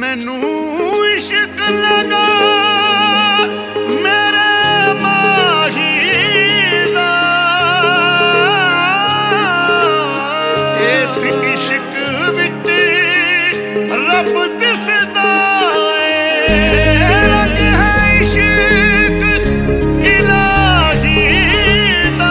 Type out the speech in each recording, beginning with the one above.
मैनू इश्क लगा मेरे माही दा, इस इश्क विच रब दिसदा रंग है इश्क इलाही दा।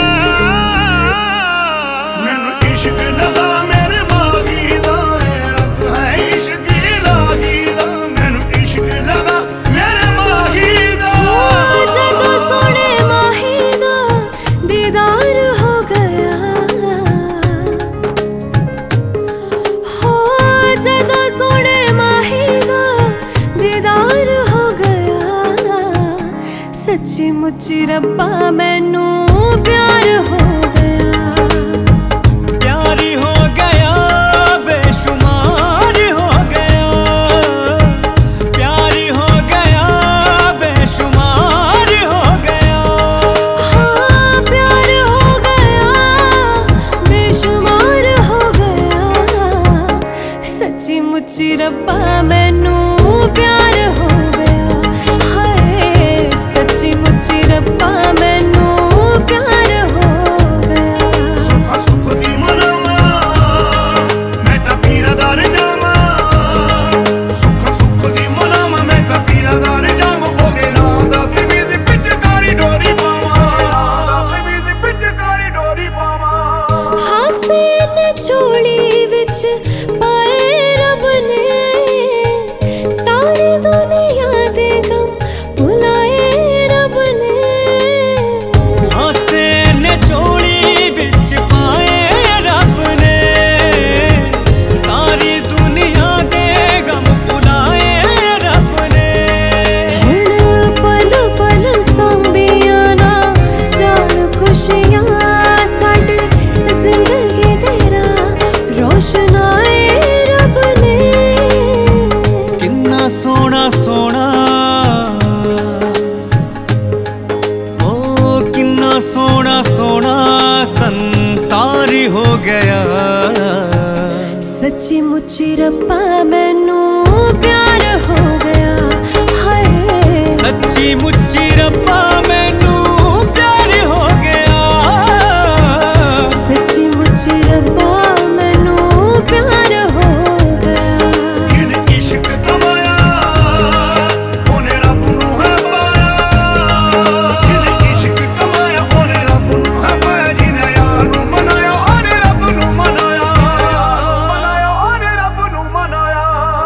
मैनू इश्क लगा मेरे माही दा, रंग है इश्क इलाही दा। मैनू इश्क लगा मेरे माही दा। जदों सोहणे माही दा दीदार हो गया, हो जदों सोहणे माही दा दीदार हो गया। सच्ची मुच्ची रब्बा मैनू प्यार हो गया, प्यारी हो गया बेशुमार हो गया, प्यारी हो गया बेशुमार हो गया। हाँ प्यार हो गया बेशुमार हो गया। सच्ची मुच्ची रब्बा मैनू प्यार हो गया, हाय सच्ची मुच्ची रब्बा मैनू प्यार हो गया। सुख सुख दी मनावा मैं तां पीरदार जावां, सुख सुख दी मनावा मैं तां पीरदार जावां। ओदे नाम दा तेरी दी पिचकारी डोरी पावां, तेरी दी पिचकारी डोरी पावां। हासे ने झोली विच पाए रब ने, सारी दुनिया दे गम भुलाए रब ने। हासे ने झोली विच पाए रब ने, सारी दुनिया दे गम भुलाए रब ने। हुण पल पल सांभियां ना जान खुशियां, साडी जिंदगी तेरा रोशनाए रब ने। किन्ना सोना सोना ओ किन्ना सोना सोना संसारी हो गया। सच्ची मुच्ची रब्बा मैनू प्यार हो गया, हाय सच्ची मुच्ची रब्बा मैनू प्यार हो गया। सच्ची मुच्ची रब्बा मैनू प्यार हो गया। जिन इश्क कमाया ओने रब नूं है पाया, जिन इश्क कमाया ओने रब नूं है पाया। जिने यार नूं मनाया ओने रब नूं मनाया, मनाया ओने रब नूं मनाया।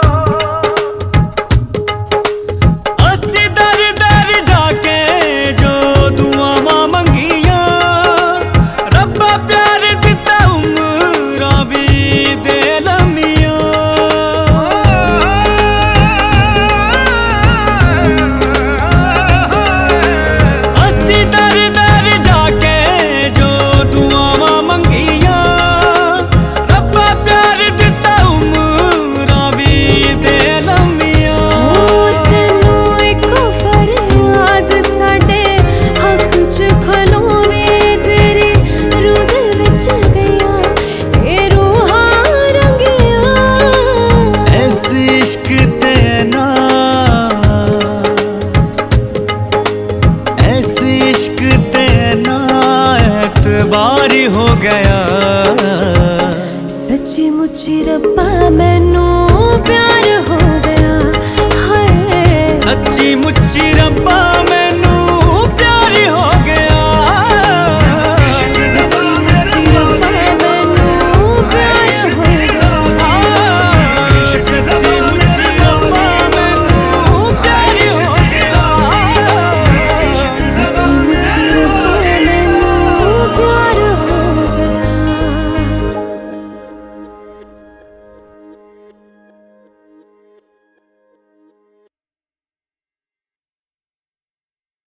अस्सी दर दर जाके जो दुआवां मंगियां, रब्बा प्यार दिता उमरां भी दे लम्मियां। अस्सी दर दर जाके जो दुआवां मंगियां, रब्बा प्यार दिता उमरां भी दे लम्मियां। तैनू इको फरियाद साडे हक च खलोवे, तेरी रूह दे विच गईयां ए रूहां रंगियां। ऐस इश्क ते ना, ऐस इश्क ते ना एतबारी हो गया। सच्ची मुच्ची रब्बा मैनू प्यार हो गया, हाय सच्ची मुच्ची रब्बा